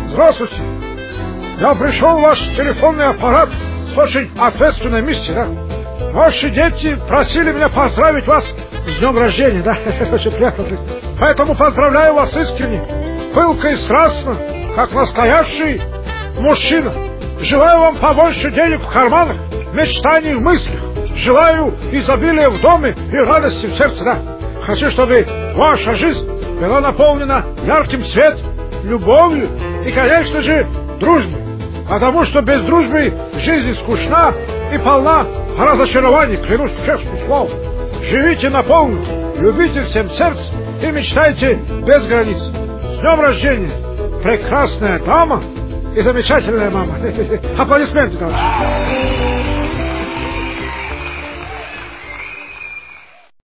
Здравствуйте. Я пришел в ваш телефонный аппарат с очень ответственной миссией, да? Ваши дети просили меня поздравить вас с днем рождения, да? Очень приятно. Поэтому поздравляю вас искренне, пылко и страстно, как настоящий мужчина. Желаю вам побольше денег в карманах, мечтаний в мыслях. Желаю изобилия в доме и радости в сердце, да? Хочу, чтобы ваша жизнь была наполнена ярким светом, любовью и, конечно же, дружбой. Потому что без дружбы жизнь скучна и полна разочарований, клянусь в честную слово. Живите на полную, любите всем сердцем и мечтайте без границ. С днем рождения, прекрасная дама и замечательная мама. Аплодисменты, товарищи.